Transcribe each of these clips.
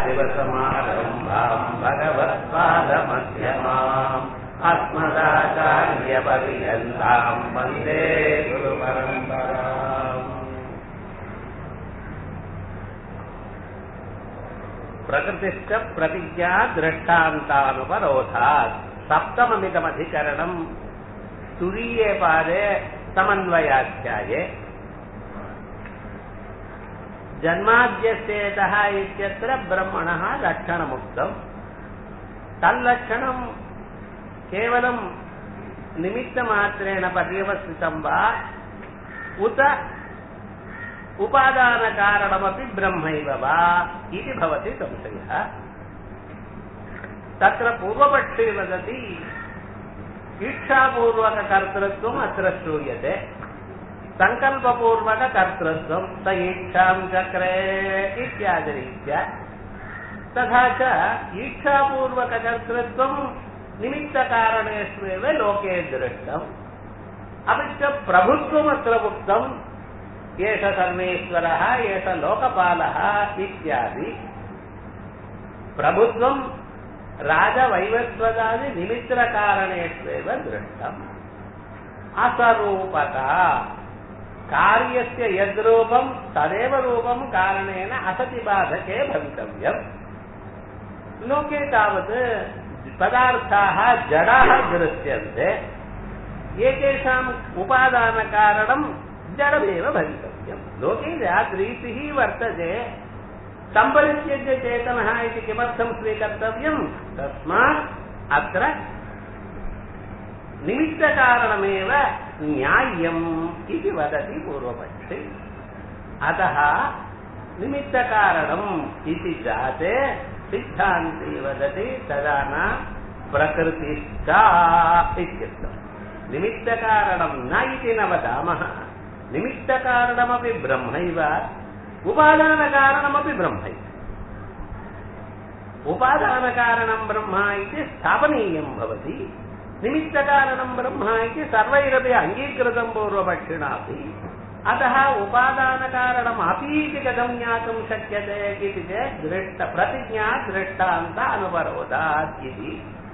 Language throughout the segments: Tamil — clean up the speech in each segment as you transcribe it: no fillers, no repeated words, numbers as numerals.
सदाशिवसमारम्भाम् भगवत्पादमध्यमाम् अस्मदाचार्यपर्यन्ताम् वन्दे गुरुपरम्पराम्। प्रकृतिश्च प्रतिज्ञा दृष्टान्तानुपरोधात् सप्तममिदमधिकरणम् तुरीये पादे समन्वयाध्याये जन्माद्यस्येतः इत्यत्र ब्रह्मणः लक्षणमुक्तम्। तल्लक्षणम् केवलं निमित्तमात्रेण पर्यवसितं वा उत उपादानकारणमपि ब्रह्मैव वा इति भवति संशयः। तत्र पूर्वपक्षे वदति ईक्षापूर्वककर्तृत्वम् अत्र श्रूयते, सङ्कल्पपूर्वककर्तृत्वं स ईक्षां चक्रे इत्यादिरीत्या। तथा च ईक्षापूर्वककर्तृत्वं निमित्तकारणेष्वेव लोके दृष्टम्। अपि च प्रभुत्वमत्र उक्तम्, एष सर्वेश्वरः एष लोकपालः इत्यादि। प्रभुत्वं राजवैवस्वतादि निमित्तकारणेष्वेव दृष्टम्। असरूपता कार्यस्य यद्रूपं तदेव रूपं कारणेन असति बाधके भवितव्यम्। लोके तावत् पदार्थाः जडाः दृश्यन्ते, एतेषाम् उपादानकारणं जडमेव भवितव्यम्। लोके यादृशीः वर्तते, सम्परित्यज्य चेतनः इति किमर्थं स्वीकर्तव्यम्? तस्मात् अत्र निमित्तकारणमेव न्याय्यम् इति वदति पूर्वपक्षे। अतः निमित्तकारणम् इति जाते सिद्धान्ती वदति तदा न प्रकृतिश्च इत्यर्थम्। निमित्तकारणं न इति न वदामः। निमित्तकारणमपि ब्रह्मैव, उपादानकारणमपि ब्रह्मैव। उपादानकारणं ब्रह्म इति स्थापनीयं भवति, निमित्तकारणं ब्रह्म इति सर्वैरपि अङ्गीकृतं पूर्वपक्षिणापि। अतः उपादानकारणमपीति कथं ज्ञातुं शक्यते इति चेत् प्रतिज्ञा दृष्टान्त अनुपरोधात् इति।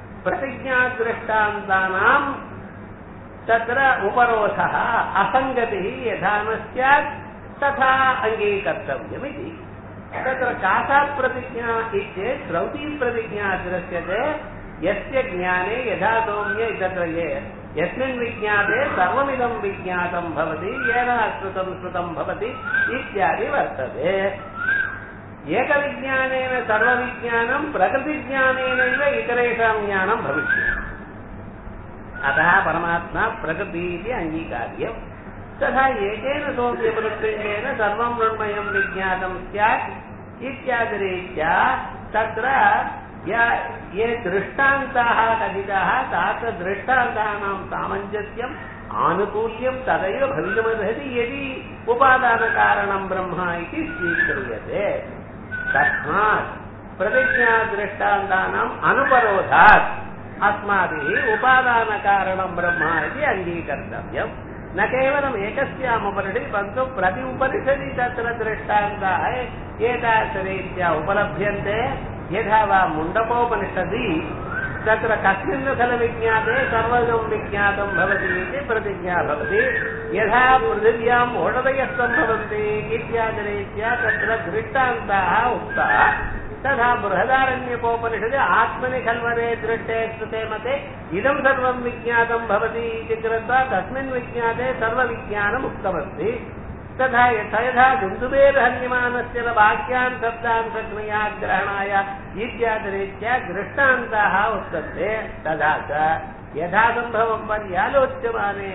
प्रतिज्ञादृष्टान्तानां तत्र उपरोधः असङ्गतिः यथा न स्यात् तथा अङ्गीकर्तव्यमिति। तत्र कासात् प्रतिज्ञा इत्येतत् श्रौती प्रतिज्ञा दृश्यते, यस्य ज्ञाने यथा सौम्य तत्र यस्मिन् विज्ञाते सर्वमिदं विज्ञातं भवति, येन श्रुतं श्रुतं भवति इत्यादि वर्तते। एकविज्ञानेन सर्वविज्ञानं प्रकृतिज्ञानेनैव इतरेषां ज्ञानं भविष्यति। अतः परमात्मा प्रकृति इति अङ्गीकार्यम्। तथा एकेन सौम्यप्रत्ययेन सर्वं मृण्मयं विज्ञातं स्यात् इत्यादिरीत्या तत्र ये दृष्टान्ताः कथिताः तात्र दृष्टान्तानां सामञ्जस्यम् आनुकूल्यं तदैव भवितुमर्हति यदि उपादानकारणं ब्रह्म इति स्वीक्रियते। तस्मात् प्रतिज्ञादृष्टान्तानाम् अनुपरोधात् अस्माभिः उपादानकारणं ब्रह्म इति अङ्गीकर्तव्यम्। न केवलम् एकस्यामुपनिषदि परन्तु प्रति उपनिषदि तत्र दृष्टान्ताः एतादृशरीत्या उपलभ्यन्ते। यथा वा मुण्डकोपनिषदि तत्र कस्मिन् खलु विज्ञाते सर्वं विज्ञातं भवति इति प्रतिज्ञा भवति। यथा पृथिव्याम् ओषधयः भवन्ति इत्यादिरीत्या तत्र दृष्टान्ताः उक्ताः। तथा बृहदारण्यकोपनिषदि आत्मनि खल्वरे दृष्टे श्रुते मते इदं सर्वं विज्ञातं भवति इति कृत्वा तस्मिन् विज्ञाते सर्वविज्ञानम् उक्तमस्ति। तथा यथा दुन्दुभेर्हन्यमानस्य वाक्यान् शब्दान् शक्नुया ग्रहणाय इत्यादिरीत्या दृष्टान्ताः उक्तन्ते। तथा च यथा सम्भवं पर्यालोच्यमाने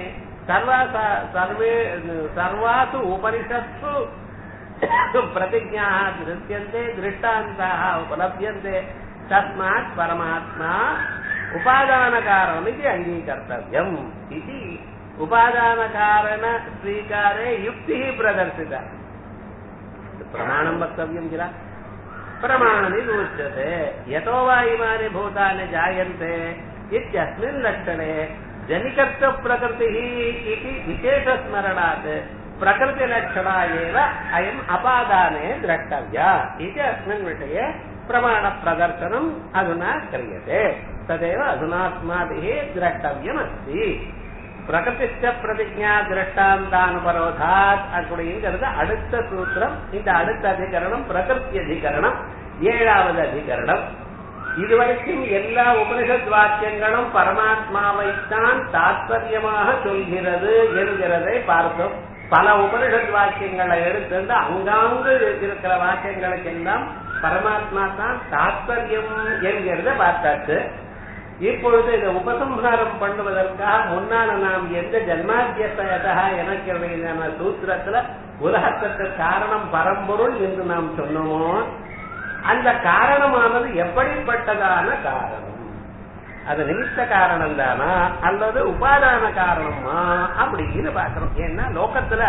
सर्वासु उपनिषत्सु प्रतिज्ञाः दृश्यन्ते, दृष्टान्ताः उपलभ्यन्ते। तस्मात् परमात्मा उपादानकारणमिति अङ्गीकर्तव्यम् इति उपादानकारणस्वीकारे युक्तिः प्रदर्शिता। प्रमाणं वक्तव्यं किल? प्रमाणमिति उच्यते। यतो वा इमानि भूतानि जायन्ते इत्यस्मिन् लक्षणे जनिकत्वप्रकृतिः इति विशेषस्मरणात् प्रकृतिलक्षणा एव अयम् अपादाने द्रष्टव्या इति अस्मिन् विषये பிரமாண பிரதர்சனம் அதுனா கிரியதே ததேவ அதுனாத்மாதிஹி திரஷ்டவ்யம் அஸ்தி பிரகதிஷ்ட பிரதிஜா திருஷ்டாந்தானுபரோதாத் அப்படிங்கிறது அடுத்த சூத்திரம். இந்த அடுத்த அதிகரணம் பிரகிருதி அதிகரணம், 7வது அதிகரணம். இதுவரைக்கும் எல்லா உபனிஷத் வாக்கியங்களும் பரமாத்மாவைத்தான் தாத்பரியமாக சொல்கிறது என்கிறதை பார்த்தோம். பல உபனிஷத் வாக்கியங்களை எடுத்து அங்காங்கு இருக்கிற வாக்கியங்களுக்கெல்லாம் பரமாத்மா தான் தாத்பரியம் என்கிறத பார்த்தாச்சு. இப்பொழுது இதை உபசம்ஹாரம் பண்ணுவதற்காக முன்னால நாம் எந்த ஜன்மாத்தியதா எனக்கு சூத்திரத்துல உலகத்துக்கு காரணம் பரம்பொருள் என்று நாம் சொன்னோமோ அந்த காரணமானது எப்படிப்பட்டதான காரணம், அது நிமித்த காரணம் தானா அல்லது உபாதான காரணமா அப்படின்னு பாக்கிறோம். ஏன்னா லோகத்துல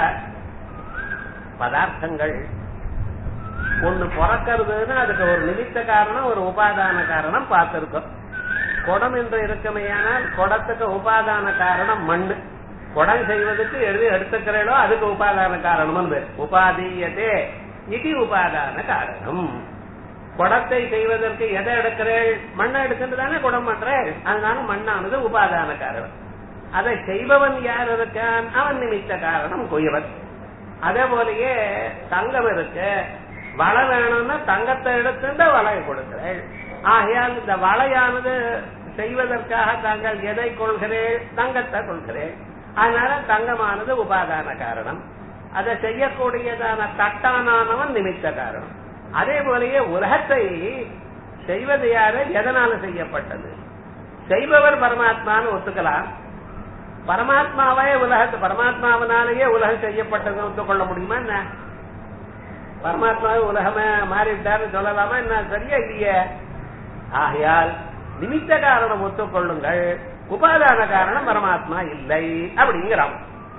பதார்த்தங்கள் ஒண்ணு பிறக்கிறதுன்னு அதுக்கு ஒரு நிமித்த காரணம் ஒரு உபாதான காரணம் பார்த்திருக்கோம். குடம் என்று இருக்குமையானால் குடத்துக்கு உபாதான காரணம் மண்ணு. குடம் செய்வதற்கு எழுதி எடுத்துக்கிறீங்களோ அதுக்கு உபாதான காரணம் உபாதீயதே இது உபாதான காரணம். குடத்தை செய்வதற்கு எதை எடுக்கிறேள், மண்ணை எடுக்கின்றதானே குடம் பண்றேன், அதனால மண்ணானது உபாதான காரணம். அதை செய்பவன் யார் இருக்கான், அவன் நிமித்த காரணம் குயவன். அதே போலயே தங்கம் இருக்கு, வளை வேணும்னா தங்கத்தை எடுத்துட்டு வளையை கொடுக்கிறேள். ஆகையால் இந்த வளையானது செய்வதற்காக தாங்கள் எதை கொள்கிறேன், தங்கத்தை கொள்கிறேன். அதனால தங்கமானது உபாதான காரணம். அதை செய்யக்கூடியதான தட்டானவன் நிமித்த காரணம். அதே போலயே உலகத்தை செய்வது யாரு, எதனால செய்யப்பட்டது, செய்பவர் பரமாத்மான்னு ஒத்துக்கலாம். பரமாத்மாவே பரமாத்மாவனாலேயே உலகம் செய்யப்பட்டது ஒத்துக்கொள்ள முடியுமா என்ன? பரமாத்மாவே உலகமே மாறிவிட்டாருன்னு சொல்லலாமா என்ன? சரியா இல்லையே. ஆகையால் நிமித்த காரணம் ஒத்துக்கொள்ளுங்கள், உபாதான காரணம் பரமாத்மா இல்லை அப்படிங்கிறான்.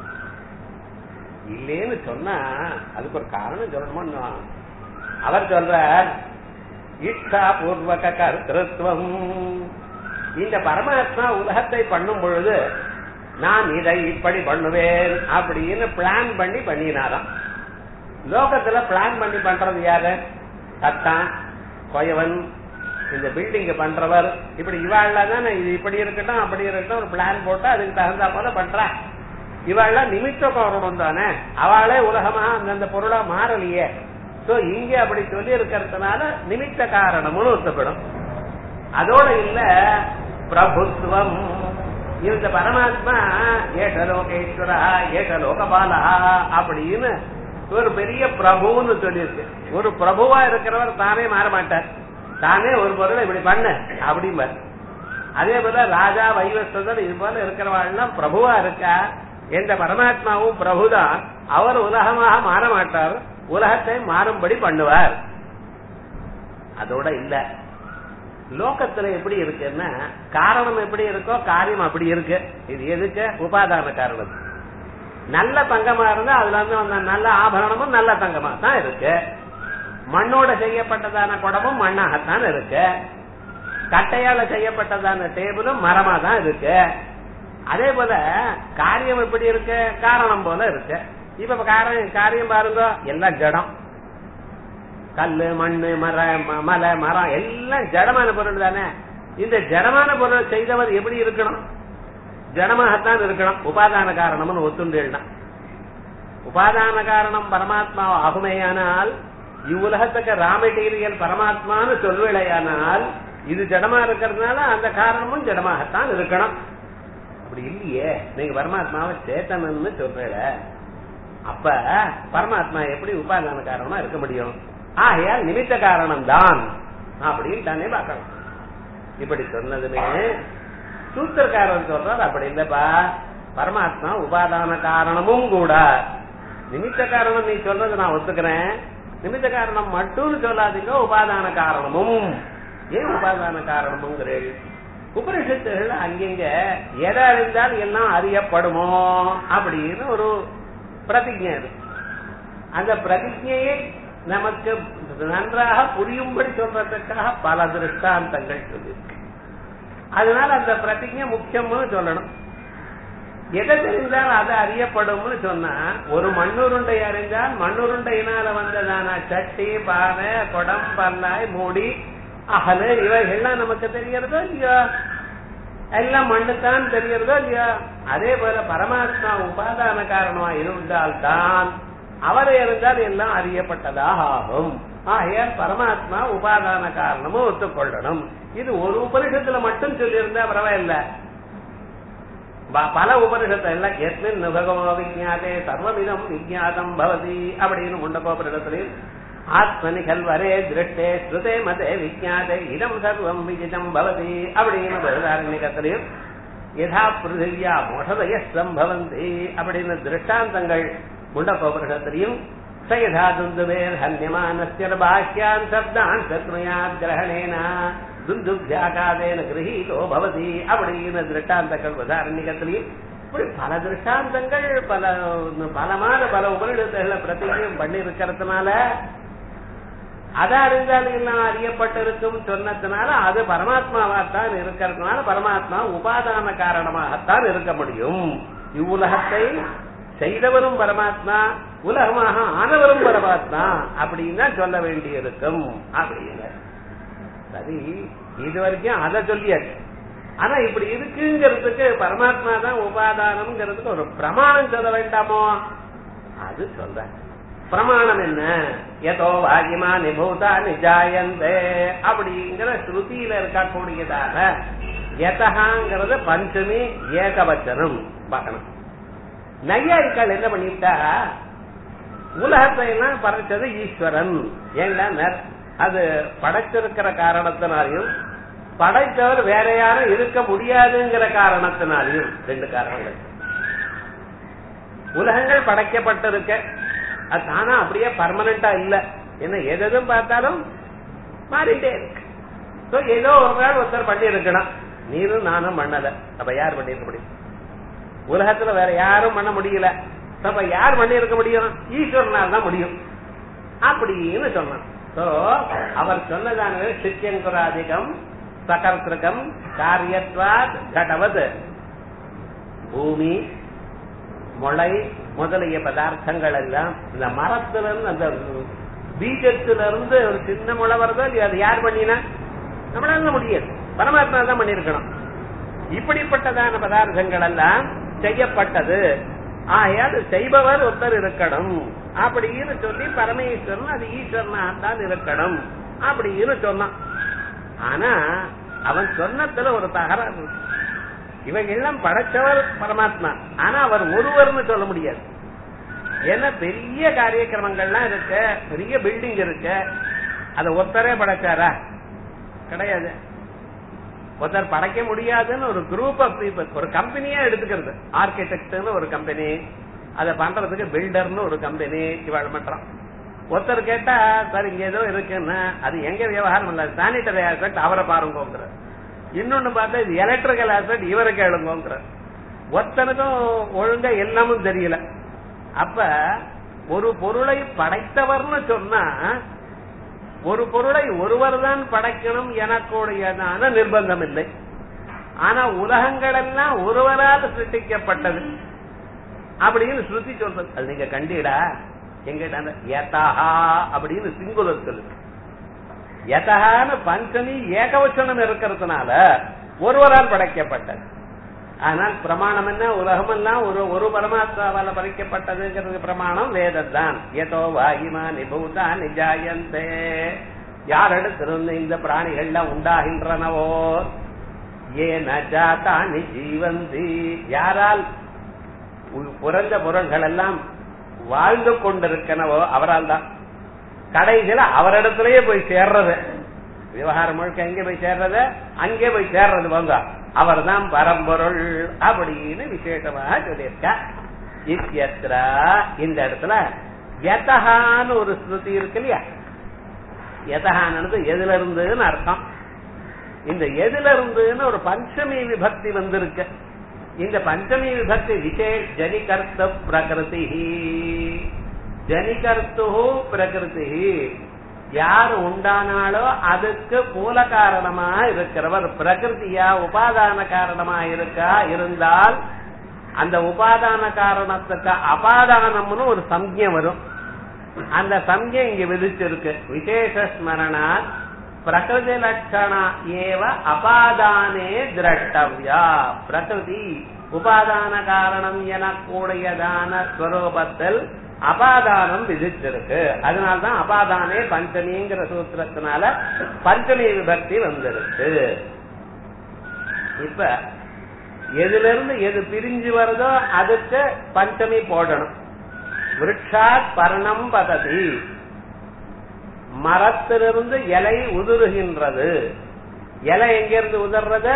இல்லேன்னு சொன்னா அதுக்கு ஒரு காரணம் சொல்லணுமா? அவர் சொல்றார் இஷ்டா பூர்வக கர்த்திருவம். இந்த பரமாத்மா உலகத்தை பண்ணும் பொழுது நான் இதை இப்படி பண்ணுவேன் அப்படின்னு பிளான் பண்ணி பண்ணினாராம். லோகத்துல பிளான் பண்ணி பண்றது யாரு? தட்டான், கொயவன், இந்த பில்டிங் பண்றவர், இப்படி இவாள்ல தானே இது இப்படி இருக்கட்டும் அப்படி இருக்கட்டும் ஒரு பிளான் போட்டு அதுக்கு தகுந்தா போல பண்றா. இவாள்லாம் நிமித்த காரணம் தானே, அவளே உலகமா அந்தந்த பொருளா மாறலையே. சோ இங்க அப்படி சொல்லி இருக்கிறதுனால நிமித்த காரணம்னு ஒத்துப்படும். அதோட இல்ல பிரபுத்துவம். இந்த பரமாத்மா ஏகலோகேஸ்வரா ஏகலோகபாலா அப்படின்னு ஒரு பெரிய பிரபுன்னு சொல்லியிருக்கு. ஒரு பிரபுவா இருக்கிறவர் தானே மாற மாட்டார், தானே ஒரு பொருளை இப்படி பண்ண அப்படிம்பார். அதே போல ராஜா வைவஸ்வதர் இது போல இருக்கிறவாள்லாம் பிரபுவா இருக்கா. எந்த பரமாத்மாவும் பிரபுதான், அவர் உலகமாக மாற மாட்டார், உலகத்தை மாறும்படி பண்ணுவார். அதோட இல்ல லோகத்துல எப்படி இருக்குன்னா காரணம் எப்படி இருக்கோ காரியம் அப்படி இருக்கு. இது எதுக்கு? உபாதான காரணம். நல்ல தங்கமா இருந்தா அதுல இருந்து நல்ல ஆபரணமும் நல்ல தங்கமா தான் இருக்கு. மண்ணோட செய்யப்பட்டதான குடமும் மண்ணாகத்தான் இருக்கு. கட்டையால செய்யப்பட்டதான டேபிளும் மரமா தான் இருக்கு. அதே போல காரியம் எப்படி இருக்கு? காரணம் போல இருக்கு. இப்ப காரியம் பாருங்க, எல்லாம் ஜடம். கல்லு, மண்ணு, மலை, மரம் எல்லாம் ஜடமான பொருள் தானே. இந்த ஜடமான பொருள் செய்தவர் எப்படி இருக்கணும்? ஜடமாகத்தான் இருக்கணும். உபாதான காரணம்னு ஒத்துண்டா உபாதான காரணம் பரமாத்மா ஆகுமேயானால் இவ்வுலகத்துக்கு ரா மெட்டீரியல் பரமாத்மான்னு சொல்வேளையானால் இது ஜடமா இருக்கிறதுனால அந்த காரணமும் ஜடமாகத்தான் இருக்கணும். அப்படி இல்லையே, நீங்க பரமாத்மாவை சேத்தனன்னு சொல்றீல, அப்ப பரமாத்மா எப்படி உபாதான காரணமா இருக்க முடியும்? ஆகையால் நிமித்த காரணம் தான் அப்படின்னு தானே பார்க்கணும். இப்படி சொன்னதுமே சூத்திரக்காரன் சொல்றார் அப்படி இல்லப்பா, பரமாத்மா உபாதான காரணமும் கூட. நிமித்த காரணம் நீ சொல்றது நான் ஒத்துக்கிறேன், நிமித்த காரணம் மட்டும் சொல்லாதீங்க, உபாதான காரணமும். ஏன் உபாதான காரணமுங்கிறேன்? உபனிஷத்துகள் அங்கிங்க எதை அறிந்தால் எல்லாம் அறியப்படுமோ அப்படின்னு ஒரு பிரதிஜை இருக்கு. அந்த பிரதிஜையை நமக்கு நன்றாக புரியும்படி சொல்றதுக்காக பல திருஷ்டாந்தங்கள் சொல்லியிருக்கு. அதனால அந்த பிரதிஜை முக்கியம்னு சொல்லணும். எதை தெரிந்தால் அது அறியப்படும்னு சொன்னா, ஒரு மண்ணுருண்டை அறிந்தால் மண்ணுருண்டையினால வந்ததான சட்டி, பானை, குடம், பல்லாய், மூடி, அகலு இவைகள்லாம் நமக்கு தெரியறதோ இல்லையா? எல்லாம் மண்ணுத்தான் தெரியறதோ இல்லையா? அதே போல பரமாத்மா உபாதான காரணமா இருந்தால்தான் அவரை இருந்தால் எல்லாம் அறியப்பட்டதாக ஆகும். ஆகையால் பரமாத்மா உபாதான காரணமும் ஒத்துக்கொள்ளணும். இது ஒரு உபனிஷத்துல மட்டும் சொல்லியிருந்தா பரவாயில்ல. பல உபனிஷத்துல எல்லாம் எஸ்மின் நுபகமோ விஜாதே சர்வமிதம் விஜாதம் பவதி அப்படின்னு முண்டகோபனிடத்திலையும் ஆத்மனி கல்வரே திருஷ்டே ஸ்ருதே மதே விஜாதே இதம் சர்வம் விஜிதம் பவதி அப்படின்னு பிரதாரண்யத்திலையும் யதா பிருத்திவியா மோஷதய சம்பவந்தி அப்படின்னு திருஷ்டாந்தங்கள் முண்டகோபனிஷத்திலையும் சயதா துந்துவேர் ஹன்யமானஸ்ய பாஹ்யான் சப்தான் சத்ருயாத் கிரஹணேன துந்துப்யாகாதேன கிரஹீதோ பவதி அப்படின்னு திருஷ்டாந்தங்கள் பிரதாரண்யத்திலையும் இப்படி பல திருஷ்டாந்தங்கள் பல உபநிடத்துல பிரதிஜையும் பண்ணி இருக்கிறதுனால அதை அறிந்தாலும் எல்லாம் அறியப்பட்டிருக்கும் சொன்னதுனால அது பரமாத்மாவாத்தான் இருக்கிறதுனால பரமாத்மா உபாதான காரணமாகத்தான் இருக்க முடியும். இவ்வுலகத்தை செய்தவரும் பரமாத்மா, உலகமாக ஆனவரும் பரமாத்மா அப்படின்னு சொல்ல வேண்டி இருக்கும் அப்படின்னு. சரி, இது வரைக்கும் அதை சொல்லியாச்சு. ஆனா இப்படி இருக்குங்கிறதுக்கு பரமாத்மா தான் உபாதானம்ங்கிறதுக்கு ஒரு பிரமாணம் சொல்ல வேண்டாமோ? அது சொல்ற பிரமாணம் என்ன? யதோ வாகிமா நிபூதா நிஜாயந்தே அப்படிங்கிற ஸ்ருதியில இருக்கக்கூடியதாக யதகாங்கிறது பஞ்சமி ஏகவச்சனம் பார்க்கணும். நையாயிக்கால் என்ன பண்ணிட்டா உலகத்தை எல்லாம் படைச்சது ஈஸ்வரன். ஏன்னா அது படைச்சிருக்கிற காரணத்தினாலையும் படைத்தவர் வேற யாரும் இருக்க முடியாதுங்கிற காரணத்தினாலையும் ரெண்டு காரணங்கள். உலகங்கள் படைக்கப்பட்டிருக்க அது தானா அப்படியே பர்மனண்டா இல்ல. என்ன எதுவும் பார்த்தாலும் மாறிட்டே இருக்கு. ஏதோ ஒரு நாள் ஒருத்தர் பண்ணி இருக்கணும். நீரும் நானும் பண்ணல. அப்ப யார் பண்ணி இருக்க முடியும்? உலகத்துல வேற யாரும் பண்ண முடியல. அப்ப யார் பண்ணி இருக்க முடியும்? ஈஸ்வரனால் தான் முடியும் அப்படின்னு சொன்னான். அவர் சொன்னதான சித்தியங்குராதிகம் சகர்த்திருக்கம் காரியத்வாத் கடவது பூமி முளை முதலிய பதார்த்தங்கள் எல்லாம் இந்த மரத்திலிருந்து அந்த பீஜத்திலிருந்து ஒரு சின்ன முளை வருதோ இல்லையா, அது யார் பண்ணினா? நம்மளால முடியாது, பரமாத்மா தான் பண்ணிருக்கணும். இப்படிப்பட்டதான பதார்த்தங்கள் எல்லாம் செய்யப்பட்டது. ஆகையால் செய்பவர் ஒருத்தர் இருக்கணும் அப்படின்னு சொல்லி பரமேஸ்வரன் அது ஈஸ்வரனா தான் இருக்கணும் அப்படின்னு சொன்னான். ஆனா அவன் சொன்னதுல ஒரு தகராறு. இவங்க எல்லாம் படைச்சவர் பரமாத்மா, ஆனா அவர் ஒருவர்னு சொல்ல முடியாது. ஏன்னா பெரிய காரியக்கிரமங்கள்லாம் இருக்கு, பெரிய பில்டிங் இருக்கு, அதை ஒருத்தரே படைச்சாரா? கிடையாது. ஒருத்தர் படைக்க முடியாதுன்னு ஒரு குரூப் ஆஃப் பீப்புள், ஒரு கம்பெனியா எடுத்துக்கிறது. ஆர்கிடெக்ட்னு ஒரு கம்பெனி, அதை பண்றதுக்கு பில்டர்னு ஒரு கம்பெனி, இவாள் பண்றான். ஒருத்தர் கேட்டா சார் இங்க ஏதோ இருக்குன்னா அது எங்க விவகாரம் இல்ல, சானிட்டரி ஆஸ்பெக்ட் அவரை பாருங்கிற. இன்னொன்னு பார்த்தா இது எலக்ட்ரிக்கல் ஆஸ்பெக்ட் இவரை கேளுங்கிற. ஒருத்தனுக்கும் ஒழுங்கா எல்லாமும் தெரியல. அப்ப ஒரு பொருளை படைத்தவர்னு சொன்னா ஒரு பொருளை ஒருவர் தான் படைக்கணும் எனக்குடையதான நிர்பந்தம் இல்லை. ஆனா உலகங்கள் எல்லாம் ஒருவரால் சிருஷ்டிக்கப்பட்டது அப்படின்னு ஸ்ருதி சொல்றது. அது நீங்க கண்டீடா? எங்கிட்ட யதஹா அப்படின்னு சிங்குலர் சொல்லுங்க. யதஹான்னு பஞ்சமி ஏகவச்சனம் இருக்கிறதுனால ஒருவரால் படைக்கப்பட்டது. ஆனால் பிரமாணம் என்ன? உலகமெல்லாம் ஒரு பரமாத்மாவால படைக்கப்பட்டதுங்கிறது பிரமாணம் வேதத்தான். யதோ வாகிமா நிபூதா நிஜாயந்தே. யாரிடத்திலிருந்து இந்த பிராணிகள்லாம் உண்டாகின்றனவோ, ஏன ஜாதா நிஜீவந்தி, யாரால் புரந்த பொருள்கள் எல்லாம் வாழ்ந்து கொண்டிருக்கனவோ அவரால் தான். கடைசியில அவரிடத்திலேயே போய் சேர்றது. விவகாரம் முழுக்க எங்கே போய் சேர்றது? அங்கே போய் சேர்றது. வாங்க, அவர் தான் பரம்பொருள் அப்படின்னு விசேஷமாக சொல்லியிருக்க. இந்த இடத்துல யதஹான்னு ஒரு ஸ்ருதி இருக்கு இல்லையா? யதஹானது எதுல இருந்துன்னு அர்த்தம். இந்த எதுல இருந்துன்னு ஒரு பஞ்சமி விபக்தி வந்திருக்கு. இந்த பஞ்சமி விபக்தி விசேஷ ஜனிகர்த்த பிரகிருதி. ஜனிகர்த்து பிரகிருதி, யார் உண்டானாலோ அதுக்கு மூல காரணமா இருக்கிறவர் பிரகிருதியா உபாதான காரணமா இருக்கா இருந்தால் அந்த உபாதான காரணத்துக்கு அபாதானம்னு ஒரு சம்ஞை வரும். அந்த சம்ஞை இங்க விதிச்சிருக்கு. விசேஷ ஸ்மரணா பிரகிருதி லட்சணா ஏவ அபாதானே திரஷ்டவ்யா. பிரகிருதி உபாதான காரணம் எனக்கூடியதான ஸ்வரூபத்தில் அபாதானம் விதிச்சிருக்கு. அதனால்தான் அபாதானே பஞ்சமிங்கிற சூத்திரத்தினால பஞ்சமி விபக்தி வந்திருக்கு. இப்ப எதுல இருந்து எது பிரிஞ்சு வருதோ அதுக்கு பஞ்சமி போடணும். விருட்சாத் பர்ணம் பததி, மரத்திலிருந்து இலை உதிர்கின்றது. இலை எங்கிருந்து உதிர்றது?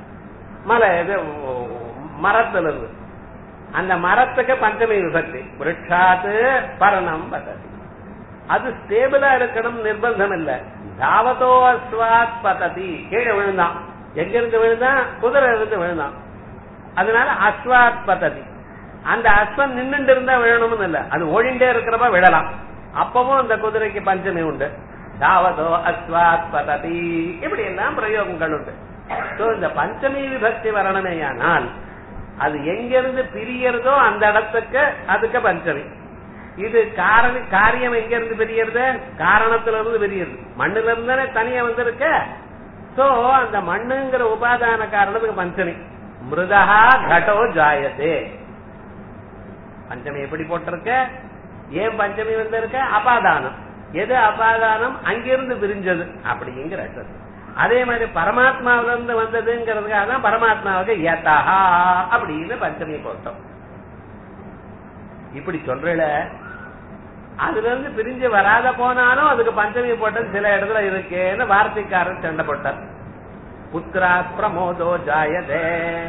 மரத்திலிருந்து. அந்த மரத்துக்கு பஞ்சமி விபக்தி. விருட்சாத் பர்ணம் பததி. அது ஸ்டேபிளா இருக்கணும் நிர்பந்தம் இல்ல. தாவதோ அஸ்வாத் பததி, கீழே விழுந்தான். எங்கிருந்து விழுந்தான்? குதிரை இருந்து விழுந்தான். அதனால அஸ்வாத் பததி. அந்த அஸ்வம் நின்னுட்டு இருந்தா விழணும்னு இல்ல, அது ஓடிண்டே இருக்கிறப்ப விழலாம். அப்பவும் அந்த குதிரைக்கு பஞ்சமி உண்டு. தாவதோ அஸ்வாத் பததி, இப்படி எல்லாம் பிரயோகங்கள் உண்டு. இந்த பஞ்சமி விபக்தி வரணுமேயானால் அது எங்கிருந்து பிரியறதோ அந்த இடத்துக்கு அதுக்கு பஞ்சமி. இது காரியம் எங்கிருந்து பிரியறது? காரணத்திலிருந்து பிரியறது. மண்ணுல இருந்து தனியா வந்திருக்க. சோ அந்த மண்ணுங்கிற உபாதான காரணத்துக்கு பஞ்சமி. மிருதா கடோ ஜாயதே. பஞ்சமி எப்படி போட்டிருக்க? ஏன் பஞ்சமி வந்திருக்க? அபாதானம். எது அபாதானம்? அங்கிருந்து பிரிஞ்சது அப்படிங்கிற அர்த்தம். அதே மாதிரி பரமாத்மாவில இருந்து வந்ததுங்கிறதுக்காக தான் பரமாத்மாவுக்கு யதஹா அப்படின்னு பஞ்சமி போட்டோம். இப்படி சொல்றல, அதுல இருந்து பிரிஞ்சு வராத போனாலும் அதுக்கு பஞ்சமி போட்டது சில இடத்துல இருக்கேன்னு வார்த்தைக்காரன் சண்டை போட்டார். புத்திரா பிரமோதோ ஜாயதே.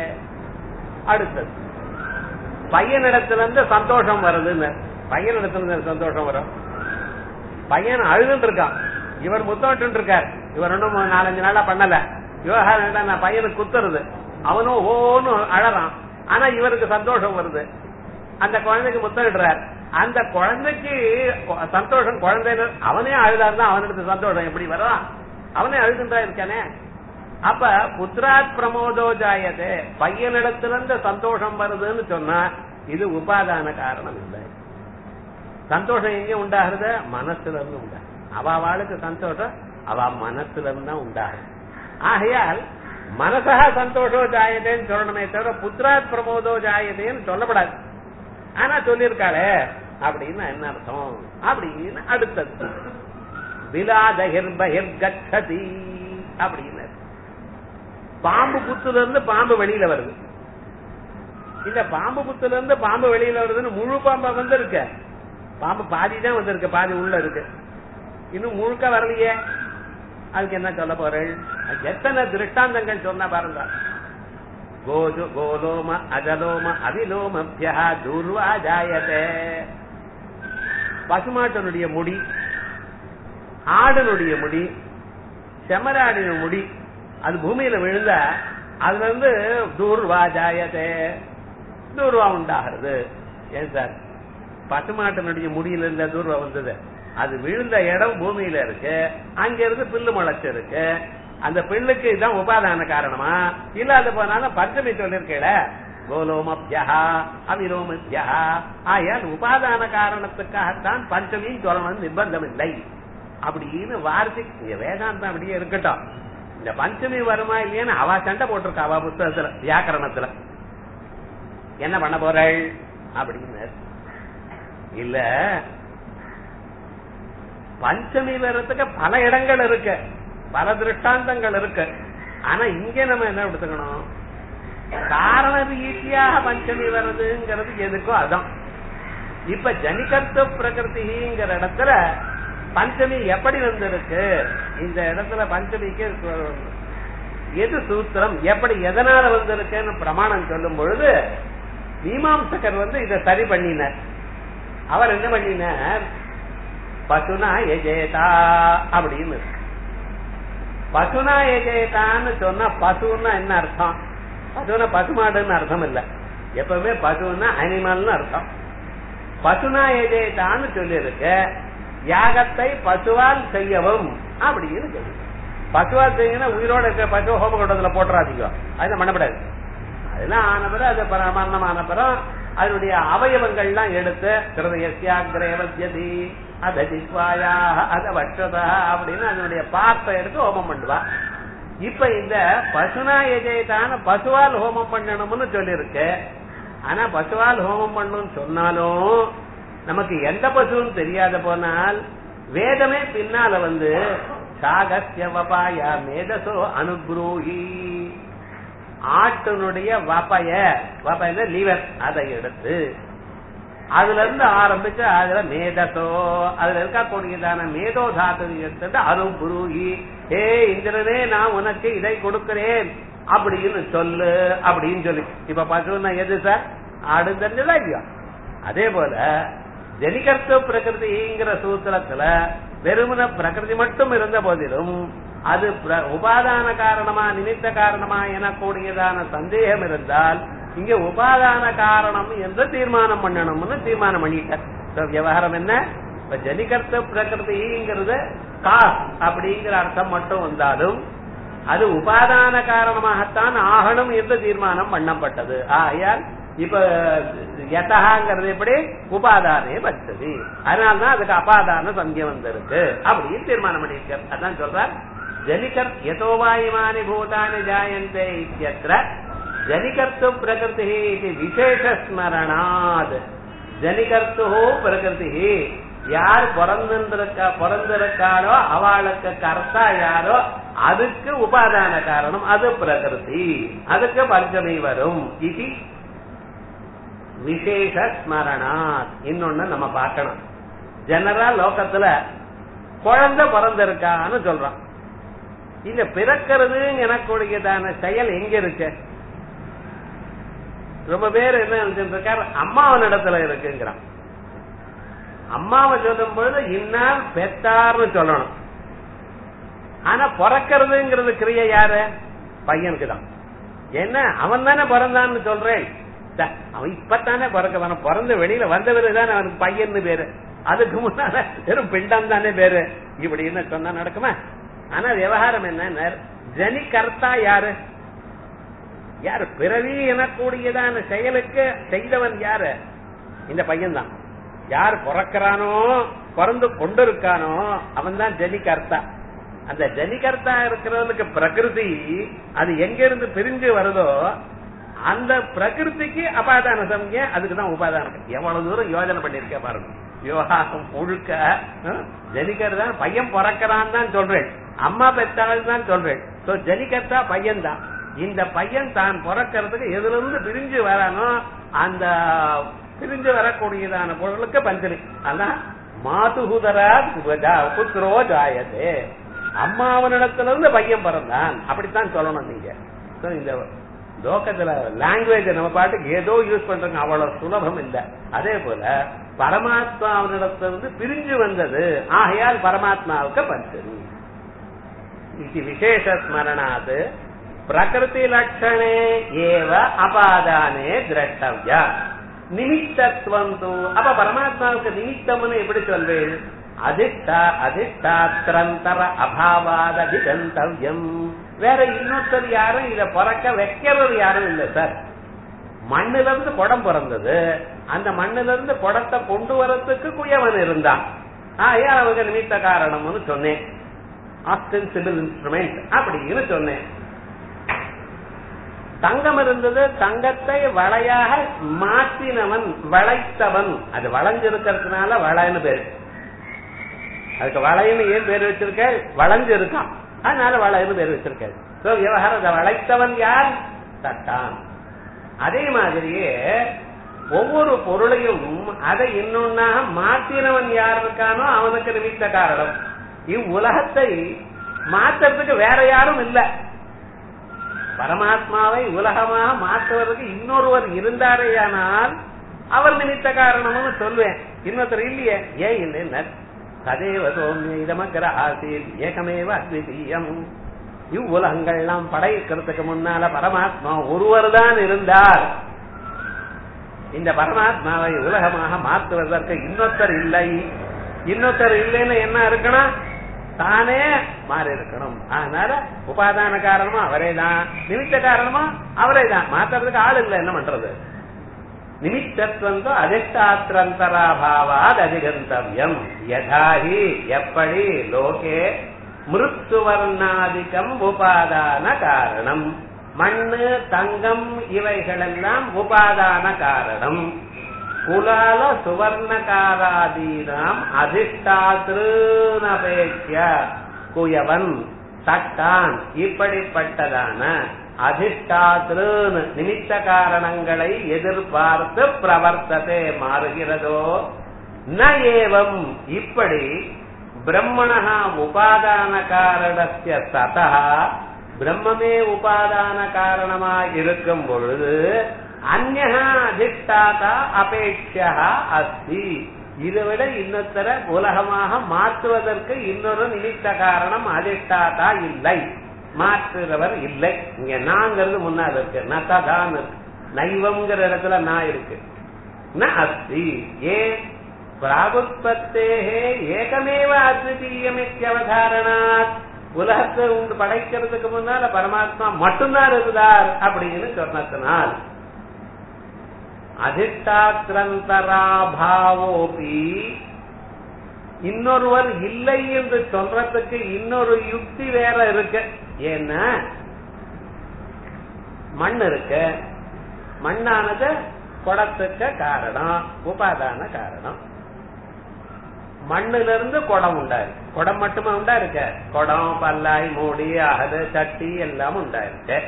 அடுத்தது பையனிடத்துல இருந்து சந்தோஷம் வருதுன்னு. பையனிடத்துல இருந்து சந்தோஷம் வரும். பையன் அழுதுட்டு இருக்கான், இவர் முத்தமிட்டு இருக்கார். இவர் இன்னும் 4-5 நாளா பண்ணல. விவகாரம் நான் பையனுக்கு குத்துறது, அவனும் ஓன்னு அழறான். ஆனா இவருக்கு சந்தோஷம் வருது. அந்த குழந்தைக்கு முத்தமிடுறார். அந்த குழந்தைக்கு சந்தோஷம். குழந்தை அவனே அழுதாருந்தா அவனுக்கு சந்தோஷம் எப்படி வரும்? அவனே அழுதுன்றா இருக்கானே. அப்ப புத்திராத் பிரமோதோ ஜாயதே, பையனிடத்திலிருந்து சந்தோஷம் வருதுன்னு சொன்னா இது உபாதான காரணம் இல்லை. சந்தோஷம் எங்க உண்டாகிறது? மனசுல இருந்து உண்டாகுது. அவளுக்கு சந்தோஷம் அவ மனசுல இருந்து தான் உண்டாகுது. ஆகையால் மனசா சந்தோஷோ ஜாயதேன்னு சொல்லணுமே தவிர புத்திராத் பிரமோதோ ஜாயதேன்னு சொல்லப்படாது. ஆனா சொல்லியிருக்காளே அப்படின்னு என்ன அர்த்தம் அப்படின்னு அடுத்தது விலாதகிர் பகிர் கச்சதி அப்படின்னு. பாம்பு புத்துல இருந்து பாம்பு வெளியில வருது. இந்த பாம்பு புத்துல இருந்து பாம்பு வெளியில வருதுன்னு முழு பாம்பா வந்து இருக்க. பாம்பு பாதி தான் வந்திருக்கு, பாதி உள்ள இருக்கு, இன்னும் முழுக்க வரலையே. அதுக்கு என்ன சொல்ல போறேன்? எத்தனை திருஷ்டாந்தங்கள் சொன்ன பாருங்க. கோலோம அஜலோம அவிலோமப்யா தூர்வா ஜாயதே. பசுமாட்டனுடைய முடி, ஆடனுடைய முடி, செமராடின முடி அது பூமியில விழுந்த அதுல இருந்து தூர்வா ஜாயதே, தூர்வா உண்டாகிறது. ஏன் சார்? பசுமாட்டனுடைய முடியில இருந்த தூர்வா வந்தது. அது விழுந்த இடம் பூமியில இருக்கு, அங்க இருந்து பில்லு முளைச்சு இருக்கு. அந்த பில்லுக்கு இதுதான் உபாதான காரணமா? இல்லாத போனாலும் பஞ்சமி சொல்லிருக்கல, கோலோமப்யா அவிலோமப்யா. ஆயால் உபாதான காரணத்துக்காகத்தான் பஞ்சமின்னு சொல்லணும், நிர்பந்தம் இல்லை அப்படின்னு வார்த்தை வேதாந்தம் அப்படியே இருக்கட்டும். இந்த பஞ்சமி வருமா இல்லையான்னு அவ சண்டை போட்டிருக்கா அவ புத்தகத்துல வியாக்கரணத்துல. என்ன பண்ண போறாள் அப்படின்னு இல்ல. பஞ்சமி வர்றதுக்கு பல இடங்கள் இருக்கு, பல திருஷ்டாந்தங்கள் இருக்கு. ஆனா இங்க நம்ம என்ன எடுத்துக்கணும்? காரண ரீதியாக பஞ்சமி வர்றதுங்கிறது எதுக்கோ அதான். இப்ப ஜனிகர்த்த பிரகிருதிங்கிற இடத்துல பஞ்சமி எப்படி வந்திருக்கு? இந்த இடத்துல பஞ்சமிக்கு எது சூத்திரம், எப்படி எதனால வந்திருக்குன்னு பிரமாணம் சொல்லும் பொழுது மீமாம்சகர் இதை சரி பண்ணினார். அவர் என்ன பண்ணினார்? பசுனா எஜேதா அப்படின்னு. பசுனா எஜேதான்னு சொன்னா பசுன்னா என்ன அர்த்தம்? பசுனா பசுமாடுன்னு அர்த்தம் இல்ல. எப்பவுமே பசுன்னா அனிமல்னு அர்த்தம். பசுனா எஜேதான்னு சொல்லி இருக்கு. யாகத்தை பசுவால் செய்யவும் அப்படின்னு சொல்லி. பசுவால் செய்யணும், உயிரோட இருக்க பசு ஹோமகுண்டத்துல போட்டுறாதீங்க, அது பண்ணப்படாது. அதெல்லாம் ஆனபுறம் அது மரணமான பிறம் அதனுடைய அவயவங்கள்லாம் எடுத்து கிருதயசியாகிரேவத்யதி அத ஜிஹ்வாயா அத வட்சதா அப்படின்னு அதனுடைய பார்ப்பை எடுத்து ஹோமம் பண்ணுவா. இப்ப இந்த பசுனா எஜயத்தான பசுவால் ஹோமம் பண்ணணும்னு சொல்லிருக்கு. ஆனா பசுவால் ஹோமம் பண்ணணும்னு சொன்னாலும் நமக்கு எந்த பசுன்னு தெரியாத போனால் வேதமே பின்னால சாகஸ்ய வபாயா மேதசோ அனுப்ரூஹி ஆட்டினுடைய வபைய லிவர் அதை எடுத்து அதுல இருந்து ஆரம்பிச்சு அதுல மேதசோ அதுல இருக்கக்கூடியதான மேதோ தாத்து எடுத்து அனுப்ரூஹி ஏ இந்திரனே நான் உனக்கு இதை கொடுக்கிறேன் அப்படின்னு சொல்லு அப்படின்னு சொல்லி. இப்ப பசுன்னா எது சார்? ஆடு தெரிஞ்சதா இல்லையா? அதே போல ஜனிகர்த்த பிரகிருதிங்கிற சூத்திரத்துல வெறுமன பிரகிருதி மட்டும் இருந்த போதிலும் அது உபாதான காரணமா நிமித்த காரணமா எனக்கூடியதான சந்தேகம் இருந்தால் இங்க உபாதான காரணம் என்று தீர்மானம் பண்ணணும்னு தீர்மானம் பண்ணிட்டார். விவகாரம் என்ன? இப்ப ஜனிகர்த்த பிரகிருதிங்கிறது காஸ் அப்படிங்கிற அர்த்தம் மட்டும் வந்தாலும் அது உபாதான காரணமாகத்தான் ஆகணும் என்று தீர்மானம் பண்ணப்பட்டது. ஆகையால் இப்ப யதஹாங்கிறது எப்படி உபாதானே பச்சது, அதனால்தான் அதுக்கு அபாதான சந்தியம் வந்திருக்கு அப்படின்னு தீர்மானம் பண்ணியிருக்கார். அதான் சொல்றார் ஜனிகர் யதோவாயுமானி பூதானி ஜாயந்தே இத்யத்ர ஜனிகர்த்து பிரகிருதி இது விசேஷ ஸ்மரணாத். ஜனிகர்த்து பிரகிருதி யார் பிறந்திருக்காளோ அவளுக்கு கர்த்தா யாரோ அதுக்கு உபாதான காரணம் அது பிரகிருதி, அதுக்கு பஞ்சமி வரும். இது விசேஷ ஸ்மரணாத். இன்னொன்னு நம்ம பார்க்கணும். ஜெனரா லோகத்துல குழந்தை பிறந்திருக்கான்னு சொல்றான். இந்த பிறக்கிறது எனக்குரியதான செயல் எங்க இருக்கு? ரொம்ப பேர் என்ன நினைச்சிருக்காரு, அம்மாவன் இடத்துல இருக்குங்கிறான். அம்மாவை சொல்லும் பொழுது இன்னால் பெத்தார்னு சொல்லணும். ஆனா பிறக்கிறதுங்கிறது கிரியை யாரு? பையனுக்கு தான். என்ன அவன் தானே பிறந்தான்னு சொல்றேன். அவன் இப்பத்தானே பிறந்து வெளியில வந்த பிறகுதானே அவனுக்கு பையன்னு பேரு. அதுக்கு முன்னால வெறும் பிண்டம் தானே பேரு. இப்படின்னு சொன்னா நடக்குமா? ஆனா விவகாரம் என்ன? ஜனி கர்த்தா யாரு? யாரு? பிறவி எனக்கூடியதான செயலுக்கு செய்தவன் யாரு? இந்த பையன் தான். யார் பிறக்கிறானோ பிறந்து கொண்டிருக்கானோ அவன் தான் ஜனிகர்த்தா. அந்த ஜனிகர்த்தா இருக்கிறவனுக்கு பிரகிருதி அது எங்க இருந்து பிரிஞ்சு வருதோ அந்த பிரகிருதிக்கு அபாதான சமய அதுக்குதான் உபாதானம். எவ்வளவு தூரம் யோஜனை பண்ணிருக்க பாருங்க. விவகாரம் முழுக்க ஜனிகர் தான். பையன் பிறக்கிறான் தான் சொல்றேன், அம்மா பெற்றாள் தான் சொல்றேன். ஜனிகர்த்தா பையன் தான். இந்த பையன் தான் பிறக்கிறதுக்கு எதுல இருந்து பிரிஞ்சு வரானோ அந்த பிரிஞ்சு வரக்கூடியதான பொருளுக்கு பஞ்சலி. அதான் மாதுகுதரா புத்திரோ ஜாயதே. அம்மாவனிடத்துல இருந்து பையன் பிறந்தான் அப்படித்தான் சொல்லணும் நீங்க. இந்த லோகத்துல லாங்குவேஜ் நம்ம பாட்டுக்கு ஏதோ யூஸ் பண்றாங்க, அவ்வளவு சுலபம் இல்ல. அதே போல பரமாத்மாவினிடத்திலிருந்து பிரிஞ்சு வந்தது. ஆகையால் பரமாத்மாவுக்கு பஞ்சலி. இது விசேஷ ஸ்மரணாது பிரகிருதி லட்சணே ஏவ அபாதானே திரஷ்டவ்யா நிமித்தத்துவம். அப்ப பரமாத்மாவுக்கு நிமித்தம்னு எப்படி சொல்வேன்? அதிஷ்டாத்திரந்தர அபாவாத அதிகந்தவ்யம். வேற இன்னொருத்தர் யாரும் இத பிறக்க வைக்கிறது யாரும் இல்ல சார். மண்ணில இருந்து குடம் பிறந்தது, அந்த மண்ணில இருந்து குடத்தை கொண்டு வரத்துக்கு குயவன் இருந்தான். ஏன் அவங்க நிமித்த காரணம்னு சொன்னேன். ஆஸ்டென்சிபிள் இன்ஸ்ட்ருமெண்ட் அப்படின்னு சொன்னேன். தங்கம் இருந்தது, தங்கத்தை வளையாக மாற்றினவன் வளைத்தவன். அது வளைஞ்சிருக்கிறதுனால வளைன்னு பேரு. அதுக்கு வளைன்னு ஏன் பேர் வச்சிருக்க? வளைஞ்சு இருக்கான், அதனால வளைன்னு பேர் வச்சிருக்க. விவகாரத்தை வளைத்தவன் யார்? தட்டான். அதே மாதிரியே ஒவ்வொரு பொருளையும் அதை இன்னொன்னாக மாற்றினவன் யார் இருக்கானோ அவனுக்கு நிமித்த காரணம். இவ்வுலகத்தை மாற்றுறதுக்கு வேற யாரும் இல்ல. பரமாத்மாவை உலகமாக மாற்றுவதற்கு இன்னொருவர் இருந்தாரேயானால் அவர் நிமித்த காரணம்னு சொல்வேன். இன்னொருத்தர் இல்லையே. ஏன் இல்லை? கதேவ சோமிய இதமக்கர ஆசீர் ஏகமேவ அத்விதீயம். இவ்வுலகங்கள்லாம் படைக்கிறதுக்கு முன்னால பரமாத்மா ஒருவர் தான் இருந்தார். இந்த பரமாத்மாவை உலகமாக மாற்றுவதற்கு இன்னொருத்தர் இல்லை. இன்னொருத்தர் இல்லைன்னு என்ன இருக்கணும்? தானே மாறி இருக்கணும். அதனால உபாதான காரணமா அவரே தான், நிமித்த காரணமா அவரே தான். மாத்துறதுக்கு ஆள் இல்லை, என்ன பண்றது? நிமித்தத்துவம் அதிஷ்டாத்திரந்தராபாவாத் அதிகந்தவ்யம். யதாஹி எப்படி லோகே மிருத்சுவர்ணாதிகம் உபாதான காரணம். மண்ணு தங்கம் இவைகளெல்லாம் உபாதான காரணம். குலால சுவர்ணகாராதீனாம் அதிஷ்டாத்ருநபேக்ஷ குயவன் தட்டான் இப்படிப்பட்டதான அதிஷ்டாத்ருன் நிமித்த காரணங்களை எதிர்பார்த்து பிரவர்த்ததே மாறுகிறதோ ந ஏவம் இப்படி பிரம்மணஹ உபாதான காரணஸ்ய ததஹ பிரம்மமே உபாதான காரணமாக இருக்கும் பொழுது அந்யஹ அதிஷ்டாதா அபேட்சா அஸ்தி. இதைவிட இன்னொருத்தர உலகமாக மாற்றுவதற்கு இன்னொரு நிமித்த காரணம் அதிஷ்டாதா இல்லை, மாற்றுறவர் இல்லை. இங்க நாங்கிறது முன்னாடி இருக்கு, நதான் இருக்கு, நைவம்ங்கிற இடத்துல நான் இருக்கு. ந அஸ்தி ஏன் பிராகுத்பத்தேஹே ஏகமேவ அத்விதீயமித்யவதாரணாத். உலகத்தை உண்டு படைக்கிறதுக்கு முன்னால பரமாத்மா மட்டும்தான் இருந்தார் அப்படின்னு சொன்னதனால் அதிஷ்டாத்ரந்தராபாவோபி இன்னொருவர் இல்லை என்று சொல்றதுக்கு இன்னொரு யுக்தி வேற இருக்கு. ஏன்னா மண் இருக்கு, மண்ணானது குடத்துக்கு காரணம், உபாதான காரணம். மண்ணுல இருந்து குடம் உண்டாயிருக்கு. குடம் மட்டுமா உண்டாயிருக்க? குடம், பல்லாய், மூடி, அகது, சட்டி எல்லாம் உண்டாயிருக்கு.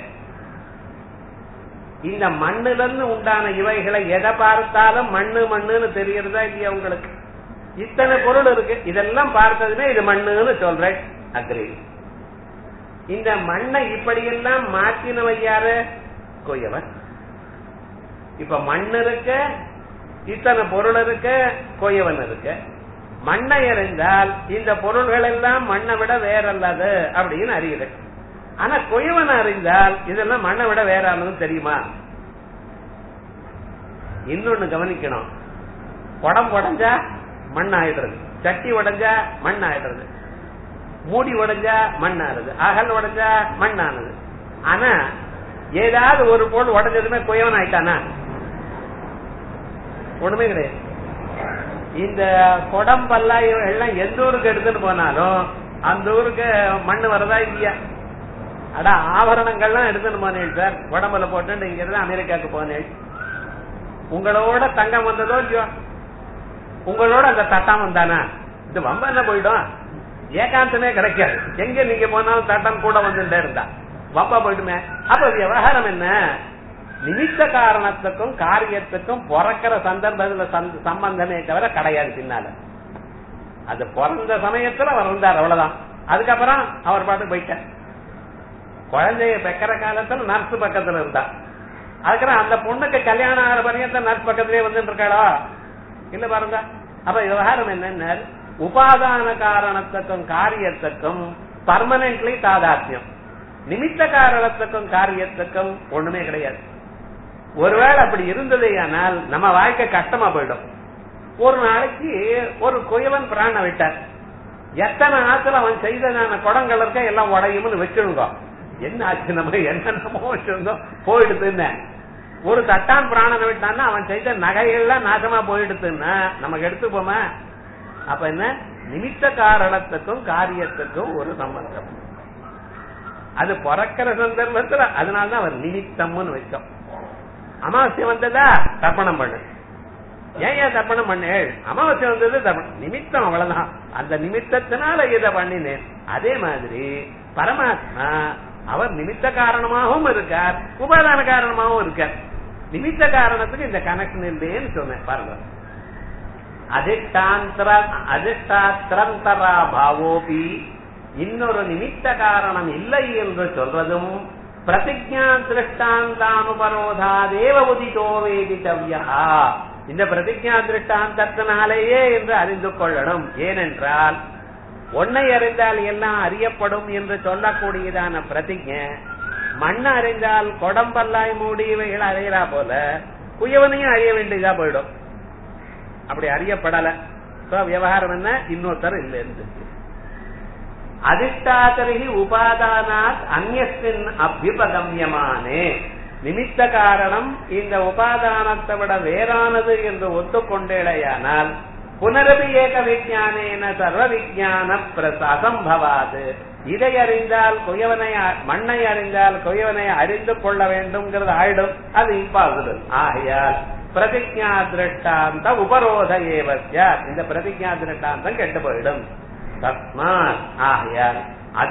இந்த மண்ணுல இருந்து உண்டான இவைகளை எதை பார்த்தாலும் மண்ணு மண்ணுன்னு தெரியறதா இல்லையா உங்களுக்கு? இத்தனை பொருள் இருக்கு, இதெல்லாம் பார்த்ததுமே இது மண்ணுன்னு சொல்றேன், அக்ரி. இந்த மண்ணை இப்படியெல்லாம் மாற்றினவன் யாரு? கொய்யவன். இப்ப மண் இருக்க, இத்தனை பொருள் இருக்க, கொய்யவன் இருக்கு. மண்ணை அறிந்தால் இந்த பொருள்கள் எல்லாம் மண்ணை விட வேறல்லது அப்படின்னு அறியுது. ஆனா கொய்வன் அறிந்தால் இதெல்லாம் மண்ணை விட வேறானது தெரியுமா? இன்னொன்னு கவனிக்கணும். குடம் உடைஞ்சா மண் ஆயிடுறது, சட்டி உடைஞ்சா மண் ஆயிடுறது, மூடி உடைஞ்சா மண் ஆறுது, அகல் உடைஞ்சா மண் ஆனது. ஆனா ஏதாவது ஒரு பொருள் உடைஞ்சதுமே கொய்வன் ஆயிட்டானா? ஒண்ணுமே கிடையாது. இந்த குடம் பல்லாய் எல்லாம் எந்த ஊருக்கு எடுத்துட்டு போனாலும் அந்த ஊருக்கு மண்ணு வரதா இல்லையா? அடா ஆபரணங்கள்லாம் எடுத்துட்டு போனேன் சார், உடம்புல போட்டு இங்க இருந்து அமெரிக்காவுக்கு போனேன். உங்களோட தங்கம் வந்ததோ இல்லையோ, உங்களோட அந்த தட்டம் வந்தானா? இது வம்ப என்ன போயிடும், ஏகாந்தமே கிடைக்காது. எங்க நீங்க போனாலும் தட்டம் கூட வந்துட்டே இருந்தா வம்பா போயிடுமே. அப்ப விவகாரம் என்ன? நிமித்த காரணத்துக்கும் காரியத்துக்கும் பிறக்கிற சந்தர்ப்பத்தில் சம்பந்தமே தவிர கிடையாது. பின்னால அது பிறந்த சமயத்துல அவர் இருந்தார், அவ்வளவுதான். அதுக்கப்புறம் அவர் பாட்டு போயிட்டார். குழந்தைய பெக்கிற காலத்துல நர்ஸ் பக்கத்துல இருந்தா, அதுக்கப்புறம் அந்த பொண்ணுக்கு கல்யாணம் ஆகிற பரியந்த நர்ஸ் பக்கத்திலே வந்துட்டு இருக்காளா? இல்ல பாருங்க. அப்ப விவகாரம் என்னன்னு, உபாதான காரணத்துக்கும் காரியத்துக்கும் பர்மனன்ட்லி தாதாத்மியம், நிமித்த காரணத்துக்கும் காரியத்துக்கும் ஒண்ணுமே கிடையாது. ஒருவேளை அப்படி இருந்ததே ஆனால் நம்ம வாழ்க்கை கஷ்டமா போயிடும். ஒரு நாளைக்கு ஒரு குயவன் பிராண விட்டார். எத்தனை ஆத்துல அவன் செய்ததான குடங்கள் இருக்க எல்லாம் உடையும்னு வச்சிருந்தோ. என்ன ஆச்சு, நம்ம என்னென்னமோ வச்சிருந்தோம் போயிடுதுன்னு. ஒரு தட்டான் பிராணனை விட்டான்னா அவன் செய்த நகைகள்லாம் நாசமா போயிடுதுன்னா நமக்கு எடுத்துப்போமா? அப்ப என்ன, நிமித்த காரணத்துக்கும் காரியத்துக்கும் ஒரு சம்பந்தம். அது பிறக்கிற சந்தர்ப்பத்துல அதனாலதான் அவர் நிமித்தம்னு வச்சோம். அமாவாசை வந்ததா தர்ப்பணம் பண்ணு. ஏன் தர்ப்பணம் பண்ணு? அமாவாசை வந்தது தர்ப்பணம், நிமித்தம், அவ்வளவுதான். அந்த நிமித்தத்தினால இதை பண்ணினேன். அதே மாதிரி பரமாத்மா அவர் நிமித்த காரணமாகவும் இருக்கார், உபாதான காரணமாகவும் இருக்கார். நிமித்த காரணத்துக்கு இந்த கனெக்ஷன் இல்லையேன்னு சொன்னேன். பாருங்க, அதிஷ்டாத்திரந்தரா பாவோபி இன்னொரு நிமித்த காரணம் இல்லை என்று சொல்றதும் பிரதிஜா திருஷ்டாந்தானுபரோதாதேவ உதிதோ வேதித்தவ்யா. இந்த பிரதிஜா திருஷ்டாந்தத்தினாலேயே என்று அறிந்து கொள்ளணும். ஏனென்றால் ஒன்னை அறிந்தால் எல்லாம் அறியப்படும் என்று சொல்லக்கூடியதான பிரதிஜை மண்ணை அறிந்தால் கொடம்பல்லாய் மூடி இவைகள் அறியறா போல குயவனையும் அறிய வேண்டியதா போயிடும். அப்படி அறியப்படல. விவகாரம் என்ன, இன்னொருத்தர் இல்லை இருந்து அதிஷ்டாதரிகி உபாதானாத் அந்யஸ்மின் அபியுபகம்யமானே. நிமித்த காரணம் இந்த உபாதானத்தை விட வேறானது என்று ஒத்துக்கொண்டேயானால் புனரபி ஏக விஜானேன சர்வ விஜான அசம்பவாது. இதை அறிந்தால் குயவனை, மண்ணை அறிந்தால் குயவனை அறிந்து கொள்ள வேண்டும்ங்கிறது ஆயிடும். அது இம்பாசிபிள். ஆகையால் பிரதிஜா திருஷ்டாந்த உபரோத ஏவஸ்ய, இந்த பிரதிஜா திருஷ்டாந்தம் கெட்டு போயிடும். தஸ்மாத் ஆகையால்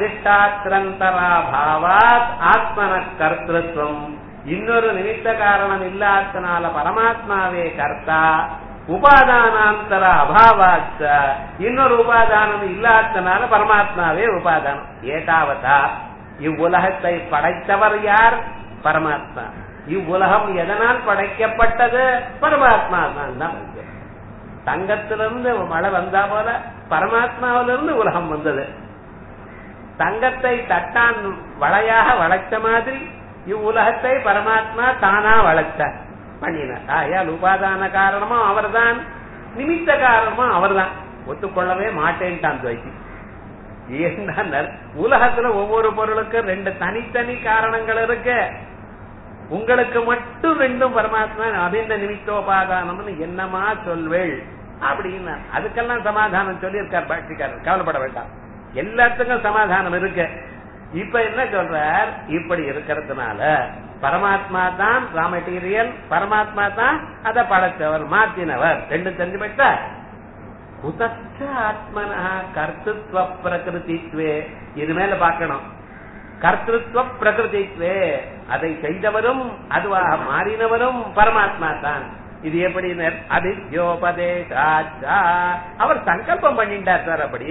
அதிஷ்டாத்திரந்தராபாவாத் ஆத்மன கர்த்திருவம், இன்னொரு நிமித்த காரணம் இல்லாதனால பரமாத்மாவே கர்த்தா, உபாதானாந்தர அபாவாச்ச, இன்னொரு உபாதானம் இல்லாதனால பரமாத்மாவே உபாதானம். ஏதாவதா இவ்வுலகத்தை படைத்தவர் யார்? பரமாத்மா. இவ்வுலகம் எதனால் படைக்கப்பட்டது? பரமாத்மா தான். தங்கத்திலிருந்து மழை வந்தா போல பரமாத்மாவிலிருந்து உலகம் வந்தது. தங்கத்தை தட்டான் வளையாக வளைச்ச மாதிரி இவ்வுலகத்தை பரமாத்மா தானா வளைச்ச பண்ணினார். ஆயால் உபாதான காரணமும் அவர்தான், நிமித்த காரணமும் அவர்தான். ஒத்துக்கொள்ளவே மாட்டேன்ட்டான் துவைத்தி. ஏன்னா உலகத்துல ஒவ்வொரு பொருளுக்கு ரெண்டு தனித்தனி காரணங்கள் இருக்கு. உங்களுக்கு மட்டும் ரெண்டும் பரமாத்மா அபிந்த நிமித்தோபாதானம்னு என்னமா சொல்வேள் அப்படின்னு அதுக்கெல்லாம் சமாதானம் சொல்லி இருக்கார் பாட்சிக்காரர். கவலைப்பட வேண்டாம், எல்லாத்துக்கும் சமாதானம் இருக்கு. இப்ப என்ன சொல்றார்? இப்படி இருக்கிறதுனால பரமாத்மா தான் ரா மெட்டீரியல், பரமாத்மா தான் அதை படைச்சவர், மாத்தினவர். ரெண்டு தெரிஞ்சு போயிட்டா குதச்ச ஆத்மனா கர்த்தித்வ பிரகிருதித்வே. இது மேல பார்க்கணும். கர்த்தித்வ பிரகிருதித்வே, அதை செய்தவரும் அதுவாக மாறினவரும் பரமாத்மா தான். இது எப்படி? அபித்யோபதேசாச்சா, அவர் சங்கல்பம் பண்ணிட்டார் சார். அப்படி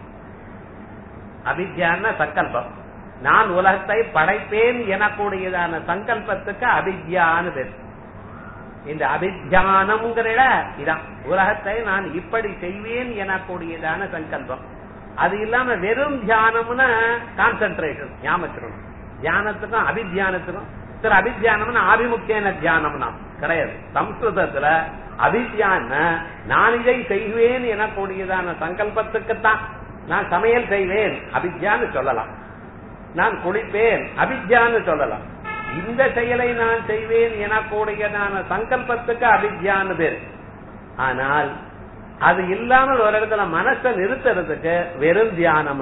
அபித்யான்னா சங்கல்பம். நான் உலகத்தை படைப்பேன் எனக்கூடியதான சங்கல்பத்துக்கு அபித்யான்னு பேர். இந்த அபித்யானம்ங்கிற இதான் உலகத்தை நான் இப்படி செய்வேன் எனக்கூடியதான சங்கல்பம். அது இல்லாம வெறும் தியானம்னா கான்சென்ட்ரேஷன், ஞாபகம். தியானத்துக்கும் அபித்யானத்துக்கும் சார், அபித்யானம்னா ஆபிமுக்கியன தியானம்னா கிடையாது. சம்ஸ்கிருதத்துல அபித்யான நான் இதை செய்வேன் எனக்கூடியதான சங்கல்பத்துக்குத்தான். நான் சமையல் செய்வேன் அபித்யான்னு சொல்லலாம், நான் குளிப்பேன் அபித்யான்னு சொல்லலாம். இந்த செயலை நான் செய்வேன் எனக்கூடியதான சங்கல்பத்துக்கு அபித்யான்னு பேர். ஆனால் அது இல்லாமல் ஒரு இடத்துல மனசை நிறுத்துறதுக்கு வெறும் தியானம்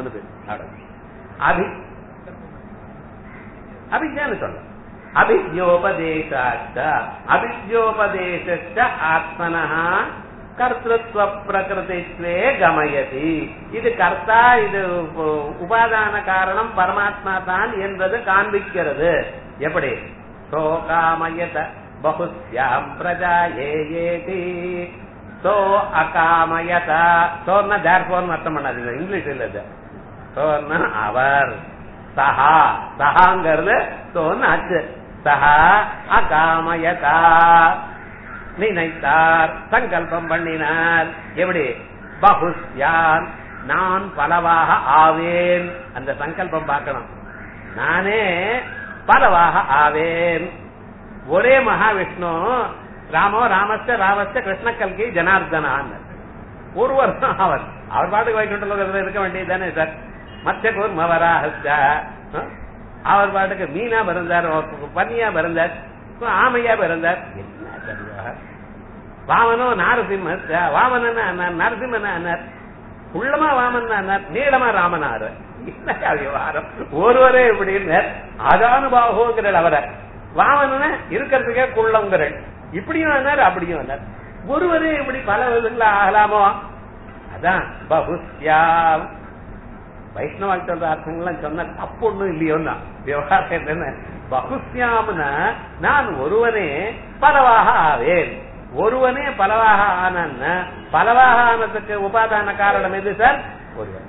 அபித்யான்னு சொல்ல. அபித்யோபதேசாச்ச, அபித்யோபதேச ஆத்மனா கர்த்திருவ பிரகிருதித்வே கமயதி. இது கர்த்தா, இது உபாதான காரணம் பரமாத்மா தான் என்பது காண்பிக்கிறது. எப்படி? சோ காமயத பகுஸ்யாம் பிரஜா ஏதி, சோ அகாமயதா. சோர்னா தேர்ஃபோர்னு அர்த்தம் பண்ணாதீங்க, இங்கிலீஷ் இல்ல இது. சோர்னா அவர், சஹா, சஹாங்கிறது சோன்னு ஆச்சு. சஹா அகாமயதா, நினைத்தார், சங்கல்பம் பண்ணினார். எப்படி? பகுஸ்யான், நான் பலவாக ஆவேன். அந்த சங்கல்பம் பார்க்கணும். நானே பலவாக ஆவேன். ஒரே மகாவிஷ்ணு ராமோ ராமஸ்ட ராவஸ்ட கிருஷ்ண கல்கி ஜனார்தனான் ஒருவர் தான். அவர் பாட்டுக்கு வைகுண்டத்தில் இருக்க வேண்டியது தானே சார். மத்திய கூர்மவராக அவர் பாட்டுக்கு மீனா பிறந்தார், பன்னியா பிறந்தார், ஆமையா பிறந்தார். என்ன சரியா? வாமனோ நாரசிம்ம, வாமனா நரசிம்மனா, உள்ளமா வாமன், நீளமா ராமனார். என்ன விவகாரம்? ஒருவரே இப்படின்னு அதானுபாவோங்கிற அவரை வாமன இருக்கிறதுக்கே குள்ளங்கிற இப்படியும் வந்தார், அப்படியும் வந்தார். ஒருவரே இப்படி பல விதங்கள ஆகலாமோ? அதான் பகுஸ்யாம். வைஷ்ணவால் சொல்ற அர்த்தங்கள்லாம் சொன்ன தப்பு ஒண்ணும் இல்லையோன்னா விவகாரம் என்னன்னு, பகுஸ்யாம்னா நான் ஒருவனே பலவாக ஆவேன். ஒருவனே பலவாக ஆனான்னா பலவாக ஆனதுக்கு உபாதான காரணம் எது சார்? ஒருவன்.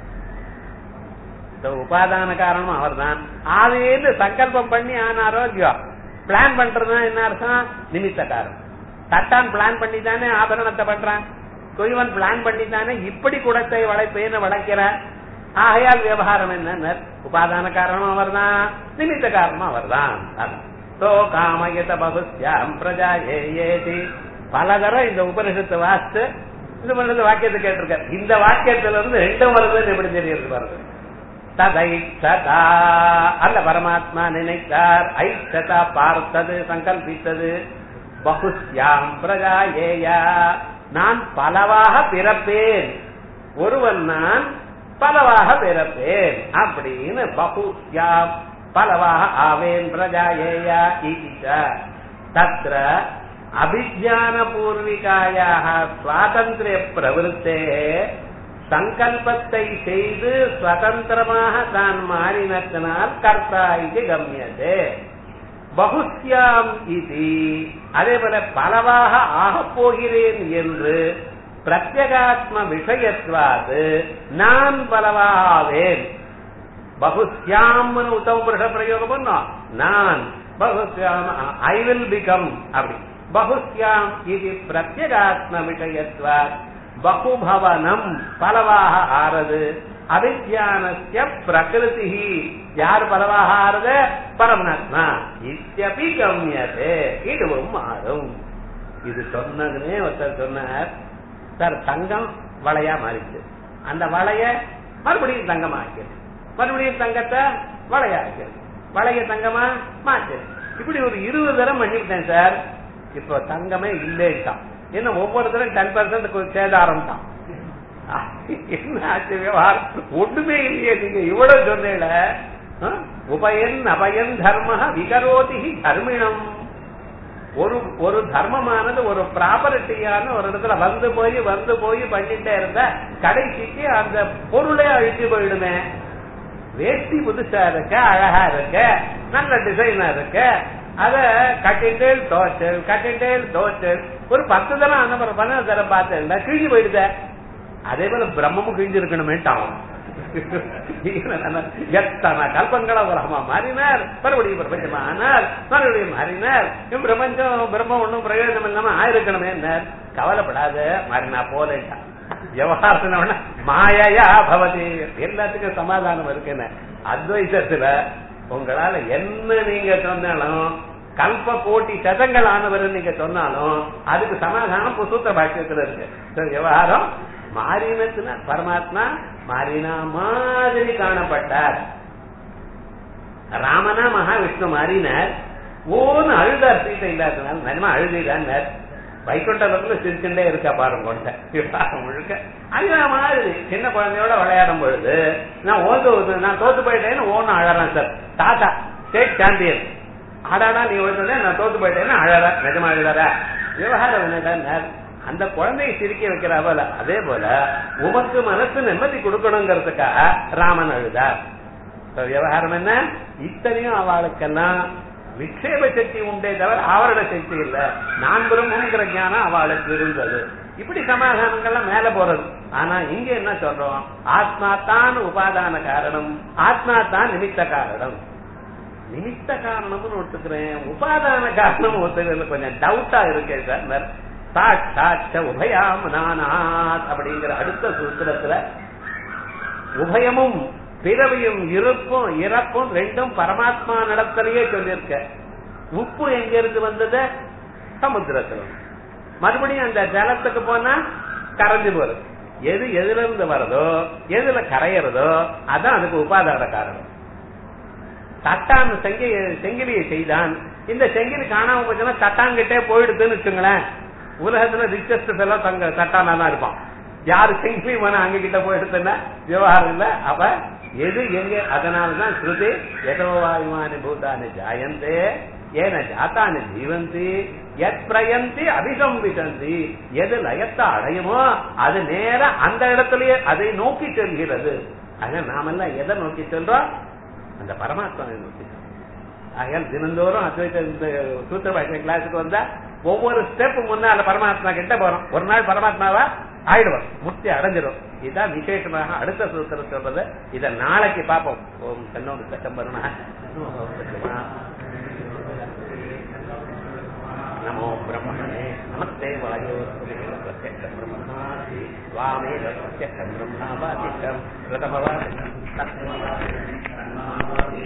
உபாதான காரணம் அவர் தான். ஆவேன்னு சங்கல்பம் பண்ணி ஆனாரோ இல்லையோ, பிளான் பண்றதுன்னா என்ன அர்த்தம்? நிமித்த காரணம். தட்டான் பிளான் பண்ணி தானே ஆபரணத்தை பண்றான், கொய்வன் பிளான் பண்ணி தானே இப்படி குடத்தை வளைப்பேன்னு வளைக்கிறார். ஆகையால் விவகாரம் என்ன? உபாதான காரணம் அவர் தான், நிமித்த காரணம் அவர் தான். சோ காமயத பகுஸ்யாம் பிரஜா ஏதி. பலதரம் இந்த உபனிஷத்தை வாசித்து இந்த வாக்கியத்தை கேட்டிருக்காரு. இந்த வாக்கியத்துல இருந்து ரெண்டு வருதுன்னு எப்படி தெரியுது பாருங்க. ததைச்சதா அந்த பரமாத்மா நினைத்தார், ஐச்சதா பார்த்தது சங்கல்பித்தது, பகுஸ்யாம் பிரஜாயேயா நான் பலவாக பிறப்பேன், ஒருவன் நான் பலவாக பிறப்பேன் அப்படின்னு பகுஸ்யாம் பலவாக ஆவேன் பிரஜாயேயா ஈச்ச தத்ர அபிஜ்ஞான பூர்விகாயாக சுவாதந்திரிய பிரவருத்தே சங்கல்பத்தை செய்து சுதந்திரமாக தான் மாறினத்தினால் கர்த்தா இது கம்யதே. பகுஸ்யாம் இது அதே போல பலவாக ஆகப் போகிறேன் என்று பிரத்யகாத்ம விஷயத்வாது நான் பலவாவேன். பகுஸ்யாம் உத்தம புருஷ பிரயோகம் பண்ணோம், நான் பகுஸ்யாம் ஐ வில் பிகம் அப்படி. பகுஸ்யாம் இது பிரத்யகாத்ம விஷயத்வாத் பகுபவனம் பலவாக ஆறது அவிஜ்ஞானஸ்ய பிரகிருதி யார் பலவாக ஆறது பரமாத்மா இத்யபி கம்யதே இதுவும் மாறும். இது சொன்னதுமே ஒருத்தர் சொன்னார், சார் தங்கம் வளையா மாறிச்சு, அந்த வளைய மறுபடியும் தங்கமா ஆக்கிறது, மறுபடியும் தங்கத்தை வளையா ஆக்கிறது, வளைய தங்கமா மாற்று, இப்படி ஒரு 20 தரம் பண்ணிவிட்டேன் சார். இப்ப தங்கமே இல்லைட்டான், என்ன ஒவ்வொருத்தரும் 10% சேதாரம் தான். என்ன ஆச்சு விவகாரம், ஒண்ணுமே இல்லையே. நீங்க இவ்வளவு சொன்னீங்கள, உபயன் அபயன் தர்ம விகரோதி தர்மிணம். ஒரு தர்மமானது ஒரு ப்ராப்பர்ட்டியான ஒரு இடத்துல வந்து போய் பண்ணிட்டே இருந்த கடைசிக்கு அந்த பொருளே அழிச்சு போயிடுமே. வேஷ்டி புதுசா இருக்க, அழகா இருக்க, நல்ல டிசைனா இருக்க, அத கட்டிண்டேல் தோச்சல் ஒரு 10 தரம் அந்த மாதிரி 15 தரம் பார்த்தேன் கிழிஞ்சு போயிடுத. அதே போல பிரம்மமும் கிழிஞ்சு இருக்கணுமேட்டான். எத்தனை கல்பங்களா உலகமா மாறினார், மறுபடியும் பிரபஞ்சமா ஆனார், மறுபடியும் மாறினார். பிரம்மம் ஒன்னும் பிரயோஜனம் இல்லாம ஆயிருக்கணுமே. கவலைப்படாத, மாறினா போலேட்டான். விவகாரத்தின மாயா பவதி, எல்லாத்துக்கும் சமாதானம் இருக்குன்னு. அத்வைதத்துல உங்களால என்ன நீங்க சொன்னாலும், கல்ப கோட்டி சதங்கள் ஆனவர் நீங்க சொன்னாலும் அதுக்கு சமாதானம் சூத்திர பாஷ்யத்துல இருக்கு. விவகாரம் மாறினத்துல பரமாத்மா மாறினா மாதிரி காணப்பட்டார். ராமனா மகாவிஷ்ணு மாறினார், ஓன்னு அழுதார் சீட்டை இல்லாதனால. நிஜமா அழுதிதான் வைகுண்டத்துல சிரிச்சுட்டே இருக்கா பாருங்க முழுக்க. அழுதா மாதிரி சின்ன குழந்தையோட விளையாடும் பொழுது நான் தோத்து போயிட்டேன்னு ஓன்னு அழறேன் சார். தாத்தா ஸ்டேட் சாம்பியன் ஆடாடா நீ ஒழுங்க நான் தோத்து போயிட்டேன்னு அழற. நிஜமா அழுதாரா? விவகாரம் என்னதான் அந்த குழந்தையை சிரிக்க வைக்கிறா போல. அதே போல உமக்கு மனசு நிம்மதி கொடுக்கணுங்கிறதுக்காக ராமன் அழுதார். விவகாரம் என்ன, இத்தனையும் அவளுக்கெல்லாம் விக்ஷேப சக்தி உண்டே தவிர அவரோட சக்தி இல்ல. நான் பிரம்மங்கிற ஞானம் அவளுக்கு இருந்தது. இப்படி சமாதானங்கள்லாம் மேல போறது. ஆனா இங்க என்ன சொல்றோம், ஆத்மா தான் உபாதான காரணம், ஆத்மா தான் நிமித்த காரணம். நிமித்த காரணம்னு ஒத்துக்கிறேன், உபாதான காரணம் ஒத்துக்கிறது கொஞ்சம் டவுட்டா இருக்கே சார். சாட்சாட்ச உபயாம் நானாத் அப்படிங்கிற அடுத்த சூத்திரத்துல உபயமும் பிறவியும் இருப்பும் இறப்பும் ரெண்டும் பரமாத்மா நடத்தலையே சொல்லியிருக்க. உப்பு எங்க இருந்து வந்தது? சமுத்திரத்துல. மறுபடியும் அந்த ஜலத்துக்கு போனா கரைஞ்சு போறது. எதுல இருந்து வருதோ எதுல கரையிறதோ அதான் அதுக்கு உபாதான காரணம். தட்டான் செங்கிலியை செய்தான், இந்த செங்கிலி காணாம போச்சுன்னா தட்டான்கிட்டே போயிடுதுன்னு வச்சுங்களேன். உலகத்துல ரிச்சஸ்ட் ஃபெல்லோ தட்டானா தான் இருப்பான். யாரு செங்கிலி வேணா அங்க கிட்ட போயிடுதுன்னா விவகாரம் இல்ல. அப்ப எது எங்க, அதனாலதான் ஸ்ருதி எதோவாயுமானி பூதானி ஜாயந்தே ஏன ஜாத்தானி ஜீவந்தி எத் பிரயந்தி அபிசம்பிசந்தி. எது லயத்தை அடையுமோ அது நேர அந்த இடத்துலயே அதை நோக்கி செல்கிறது. ஆக நாமெல்லாம் எதை நோக்கி செல்றோம்? அந்த பரமாத்மாவை நோக்கி. ஆகையால் தினந்தோறும் அத்வைத சூத்திர பாஷ்ய கிளாஸுக்கு வந்தா ஒவ்வொரு ஸ்டெப் முன்னால பரமாத்மா கிட்ட போறோம். ஒரு நாள் பரமாத்மாவா ஆயிடுவோம், முக்தி அடைஞ்சிடும். இதுதான் விசேஷமாக அடுத்த சூத்திரம் சொல்றது. இதை நாளைக்கு பார்ப்போம். ஓம் கண்ணோடு செப்டம்பர் நமோ பிரம்மணே நமஸ்தே வாயோ பிரத்யக்ஷம் பிரம்மணாதி வாமே பிரத்யக்ஷம் பிரம்மாவாதிக்கம் பிரதமவாதிக்கம்